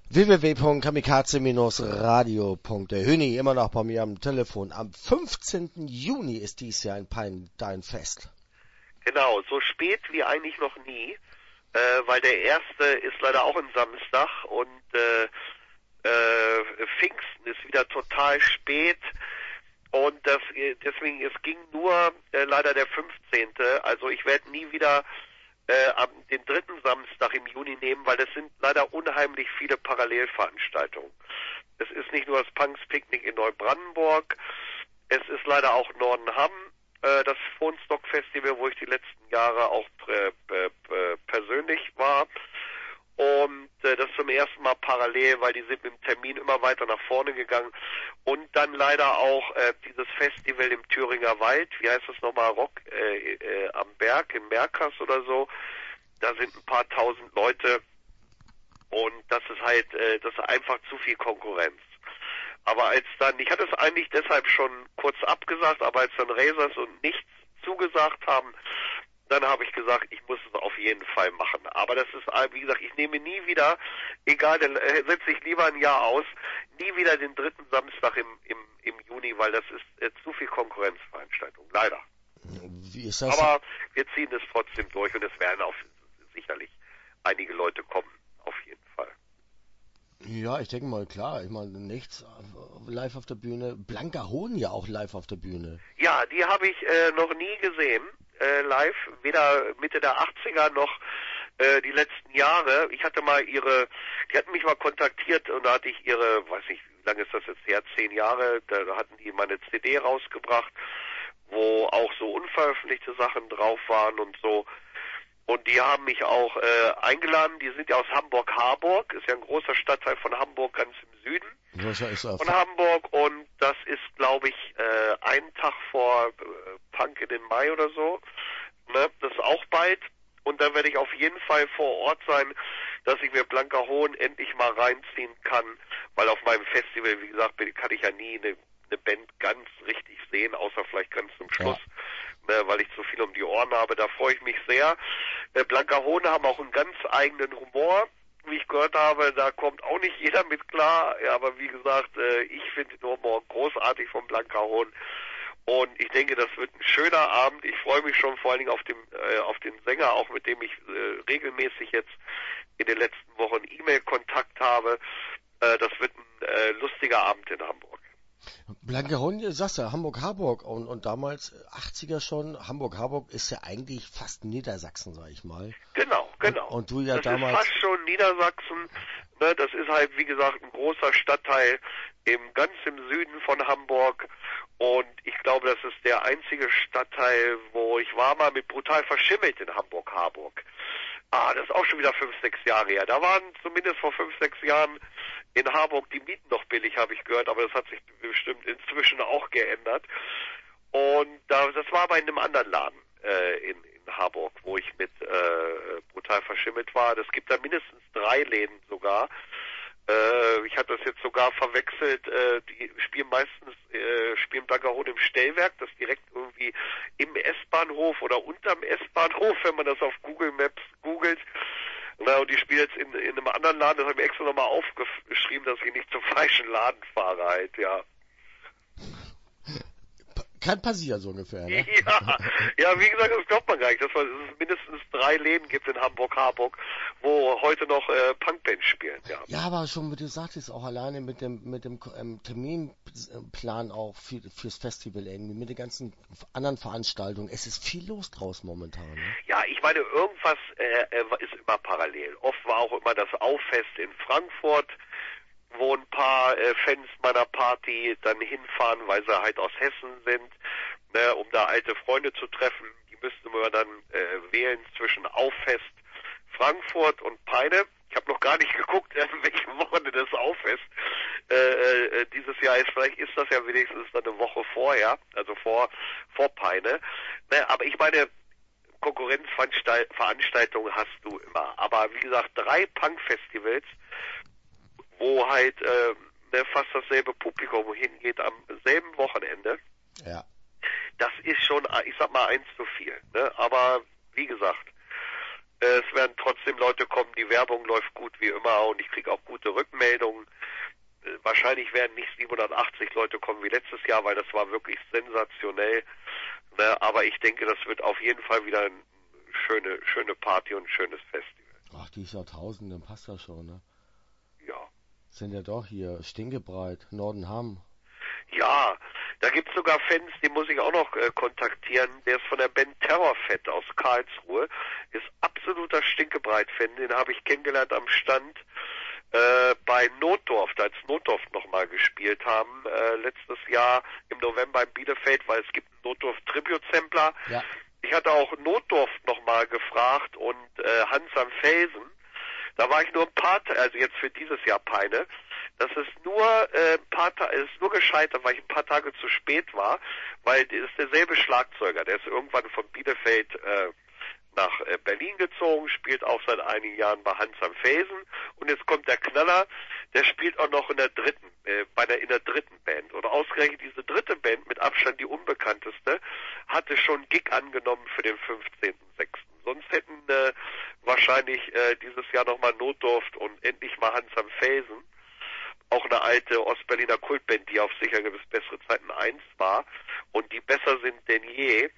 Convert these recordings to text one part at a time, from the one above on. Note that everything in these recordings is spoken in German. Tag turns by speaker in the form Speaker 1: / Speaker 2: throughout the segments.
Speaker 1: www.kamikaze-radio.de Hüni, immer noch bei mir am Telefon. Am 15. Juni ist dies Jahr in Pein dein Fest.
Speaker 2: Genau, so spät wie eigentlich noch nie, weil der erste ist leider auch ein Samstag und Pfingsten ist wieder total spät und deswegen, es ging nur leider der 15. Also ich werde nie wieder den dritten Samstag im Juni nehmen, weil es sind leider unheimlich viele Parallelveranstaltungen. Es ist nicht nur das Punks Picknick in Neubrandenburg, es ist leider auch Nordenham, das Fohnstock Festival, wo ich die letzten Jahre auch persönlich war. Und das zum ersten Mal parallel, weil die sind mit dem Termin immer weiter nach vorne gegangen. Und dann leider auch dieses Festival im Thüringer Wald, wie heißt das nochmal, Rock am Berg, in Merkas oder so. Da sind ein paar tausend Leute und das ist halt, das ist einfach zu viel Konkurrenz. Aber als dann, ich hatte es eigentlich deshalb schon kurz abgesagt, aber als dann Razors und nichts zugesagt haben, dann habe ich gesagt, ich muss es auf jeden Fall machen. Aber das ist, wie gesagt, ich nehme nie wieder, egal, dann setze ich lieber ein Jahr aus, nie wieder den dritten Samstag im Juni, weil das ist zu viel Konkurrenzveranstaltung, leider.
Speaker 1: Wie ist das?
Speaker 2: Aber wir ziehen es trotzdem durch und es werden auch sicherlich einige Leute kommen, auf jeden Fall.
Speaker 1: Ja, ich denke mal, klar. Ich meine, nichts live auf der Bühne. Blanka Hohn ja auch live auf der Bühne.
Speaker 2: Ja, die habe ich noch nie gesehen, live. Weder Mitte der 80er noch die letzten Jahre. Ich hatte mal die hatten mich mal kontaktiert und da hatte ich weiß nicht, wie lange ist das jetzt her, 10 Jahre, da hatten die meine CD rausgebracht, wo auch so unveröffentlichte Sachen drauf waren und so. Und die haben mich auch eingeladen. Die sind ja aus Hamburg-Harburg. Ist ja ein großer Stadtteil von Hamburg, ganz im Süden von Hamburg. Und das ist, glaube ich, einen Tag vor Punk in den Mai oder so. Ne? Das ist auch bald. Und dann werde ich auf jeden Fall vor Ort sein, dass ich mir Blanka Hohn endlich mal reinziehen kann. Weil auf meinem Festival, wie gesagt, kann ich ja nie eine Band ganz richtig sehen, außer vielleicht ganz zum Schluss. Ja. Weil ich zu viel um die Ohren habe, da freue ich mich sehr. Blanka Hohn haben auch einen ganz eigenen Humor, wie ich gehört habe, da kommt auch nicht jeder mit klar, ja, aber wie gesagt, ich finde den Humor großartig von Blanka Hohn und ich denke, das wird ein schöner Abend. Ich freue mich schon vor allen Dingen auf den Sänger, auch mit dem ich regelmäßig jetzt in den letzten Wochen E-Mail-Kontakt habe. Das wird ein lustiger Abend in Hamburg.
Speaker 1: Blanka Hohn, sagst du, Hamburg-Harburg und damals 80er schon, Hamburg-Harburg ist ja eigentlich fast Niedersachsen, sag ich mal.
Speaker 2: Genau.
Speaker 1: Und du ja
Speaker 2: das
Speaker 1: damals...
Speaker 2: ist fast schon Niedersachsen, ne, das ist halt, wie gesagt, ein großer Stadtteil ganz im Süden von Hamburg und ich glaube, das ist der einzige Stadtteil, wo ich war mal mit Brutal Verschimmelt in Hamburg-Harburg. Das ist auch schon wieder 5, 6 Jahre her. Da waren zumindest vor 5, 6 Jahren in Harburg die Mieten noch billig, habe ich gehört, aber das hat sich bestimmt inzwischen auch geändert. Und das war aber in einem anderen Laden in Harburg, wo ich mit Brutal Verschimmelt war. Es gibt da mindestens 3 Läden sogar. Ich habe das jetzt sogar verwechselt. Die spielen meistens Blanka Hohn im Stellwerk, das direkt irgendwie im S-Bahnhof oder unterm S-Bahnhof, wenn man das auf Google Maps googelt. Na, und die spielen jetzt in einem anderen Laden, das habe ich mir extra nochmal aufgeschrieben, dass ich nicht zum falschen Laden fahre halt, ja.
Speaker 1: Kann passieren, so ungefähr, ne?
Speaker 2: Ja, wie gesagt, das glaubt man gar nicht, dass es mindestens 3 Läden gibt in Hamburg-Harburg, wo heute noch Punkbands spielen, ja.
Speaker 1: Ja, aber schon, wie du sagtest, auch alleine mit dem Terminplan auch fürs Festival irgendwie, mit den ganzen anderen Veranstaltungen. Es ist viel los draus momentan, ne?
Speaker 2: Ja, ich meine, irgendwas ist immer parallel. Oft war auch immer das Auffest in Frankfurt, wo ein paar Fans meiner Party dann hinfahren, weil sie halt aus Hessen sind, ne, um da alte Freunde zu treffen. Die müssten wir dann wählen zwischen Auffest Frankfurt und Peine. Ich habe noch gar nicht geguckt, in welchem Wochenende das Auffest dieses Jahr ist. Vielleicht ist das ja wenigstens dann eine Woche vorher, also vor Peine. Ne, aber ich meine, Konkurrenzveranstaltungen hast du immer. Aber wie gesagt, 3 Punk-Festivals, wo halt fast dasselbe Publikum hingeht am selben Wochenende.
Speaker 1: Ja.
Speaker 2: Das ist schon, ich sag mal, 1 zu viel. Ne? Aber wie gesagt, Es werden trotzdem Leute kommen, die Werbung läuft gut wie immer und ich kriege auch gute Rückmeldungen. Wahrscheinlich werden nicht 780 Leute kommen wie letztes Jahr, weil das war wirklich sensationell. Ne? Aber ich denke, das wird auf jeden Fall wieder eine schöne Party und ein schönes Festival.
Speaker 1: Ach, die ist ja Tausende, passt ja schon, ne?
Speaker 2: Ja.
Speaker 1: Sind ja doch hier stinkebreit, Nordenham.
Speaker 2: Ja, da gibt's sogar Fans, die muss ich auch noch kontaktieren. Der ist von der Band Terrorfett aus Karlsruhe. Ist absoluter Stinkebreit-Fan. Den habe ich kennengelernt am Stand bei Notdorf, als Notdorf nochmal gespielt haben. Letztes Jahr im November in Bielefeld, weil es gibt einen Notdorf-Tribute-Sampler.
Speaker 1: Ja.
Speaker 2: Ich hatte auch Notdorf nochmal gefragt und Hans am Felsen. Da war ich nur ein paar Tage, also jetzt für dieses Jahr Peine. Das ist nur ist nur gescheitert, weil ich ein paar Tage zu spät war, weil das ist derselbe Schlagzeuger, der ist irgendwann von Bielefeld nach Berlin gezogen, spielt auch seit einigen Jahren bei Hans am Felsen und jetzt kommt der Knaller, der spielt auch noch in der dritten Band. Und ausgerechnet diese dritte Band, mit Abstand die unbekannteste, hatte schon Gig angenommen für den 15.06. Sonst hätten wahrscheinlich dieses Jahr nochmal Notdorf und endlich mal Hans am Felsen, auch eine alte Ostberliner Kultband, die auf sicher gewiss bessere Zeiten 1 war und die besser sind denn je.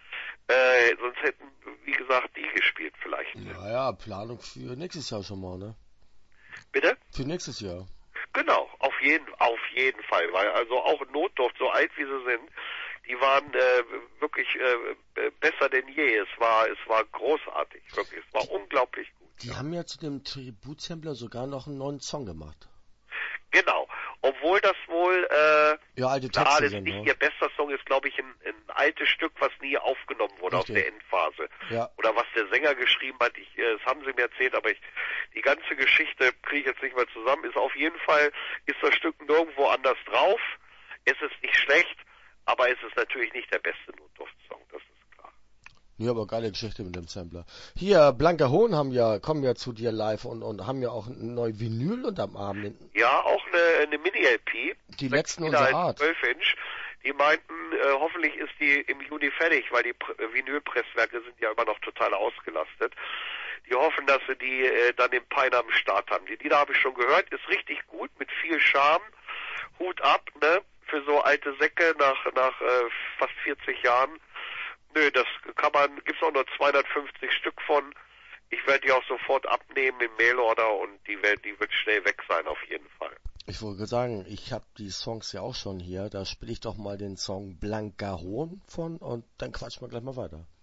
Speaker 2: Sonst hätten, wie gesagt, die gespielt vielleicht.
Speaker 1: Ja, Planung für nächstes Jahr schon mal, ne?
Speaker 2: Bitte?
Speaker 1: Für nächstes Jahr.
Speaker 2: Genau, auf jeden Fall, weil also auch Notdorf, so alt wie sie sind, die waren wirklich besser denn je. Es war großartig, wirklich. Es war unglaublich gut.
Speaker 1: Die haben ja zu dem Tributsampler sogar noch einen neuen Song gemacht.
Speaker 2: Genau, obwohl das wohl
Speaker 1: ja, alte Texte
Speaker 2: das
Speaker 1: sind,
Speaker 2: nicht
Speaker 1: ne?
Speaker 2: ihr bester Song ist, glaube ich, ein altes Stück, was nie aufgenommen wurde
Speaker 1: Richtig.
Speaker 2: aus der Endphase.
Speaker 1: Ja.
Speaker 2: Oder was der Sänger geschrieben hat, das haben sie mir erzählt, aber die ganze Geschichte kriege ich jetzt nicht mehr zusammen. Ist auf jeden Fall, ist das Stück nirgendwo anders drauf. Es ist nicht schlecht, aber es ist natürlich nicht der beste Notdurft-Song, das ist klar.
Speaker 1: Ja, aber geile Geschichte mit dem Sampler. Hier, Blanker Hohn kommen ja zu dir live und haben ja auch ein neues Vinyl unterm Arm.
Speaker 2: Ja, auch eine Mini-LP.
Speaker 1: Die letzten unserer Art.
Speaker 2: 12-Inch. Die meinten, hoffentlich ist die im Juni fertig, weil die Vinylpresswerke sind ja immer noch total ausgelastet. Die hoffen, dass sie die dann im Peine am Start haben. Die Lieder habe ich schon gehört, ist richtig gut, mit viel Charme. Hut ab, ne? Für so alte Säcke nach fast 40 Jahren. Nö, das gibt's auch nur 250 Stück von. Ich werde die auch sofort abnehmen im Mailorder und die wird schnell weg sein, auf jeden Fall.
Speaker 1: Ich wollte sagen, ich habe die Songs ja auch schon hier. Da spiele ich doch mal den Song Blanker Hohn von und dann quatschen wir gleich mal weiter.